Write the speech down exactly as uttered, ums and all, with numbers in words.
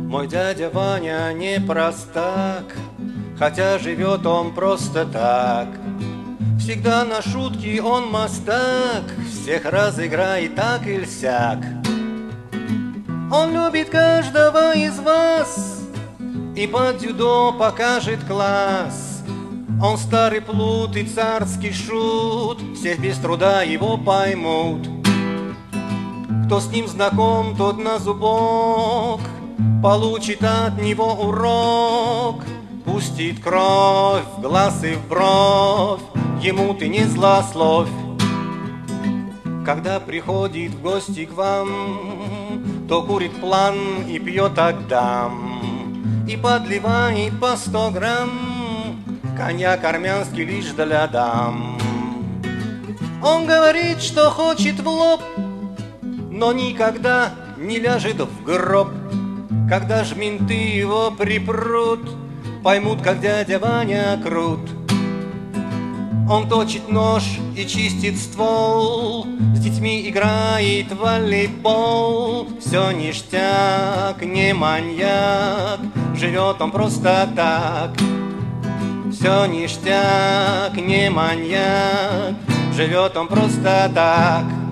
Мой дядя Ваня не простак, хотя живет он просто так. Всегда на шутки он мастак, всех разыграет так или сяк. Он любит каждого из вас и под дзюдо покажет класс. Он старый плут и царский шут, всех без труда его поймут. Кто с ним знаком, тот на зубок получит от него урок. Пустит кровь в глаз и в бровь, ему ты не злословь. Когда приходит в гости к вам, то курит план и пьет агдам, и подливает по сто грамм коньяк армянский лишь для дам. Он говорит, что хочет в лоб, но никогда не ляжет в гроб. Когда ж менты его припрут, поймут, как дядя Ваня крут. Он точит нож и чистит ствол, с детьми играет в волейбол. Все ништяк, не маньяк, живет он просто так. Все ништяк, не маньяк, живет он просто так.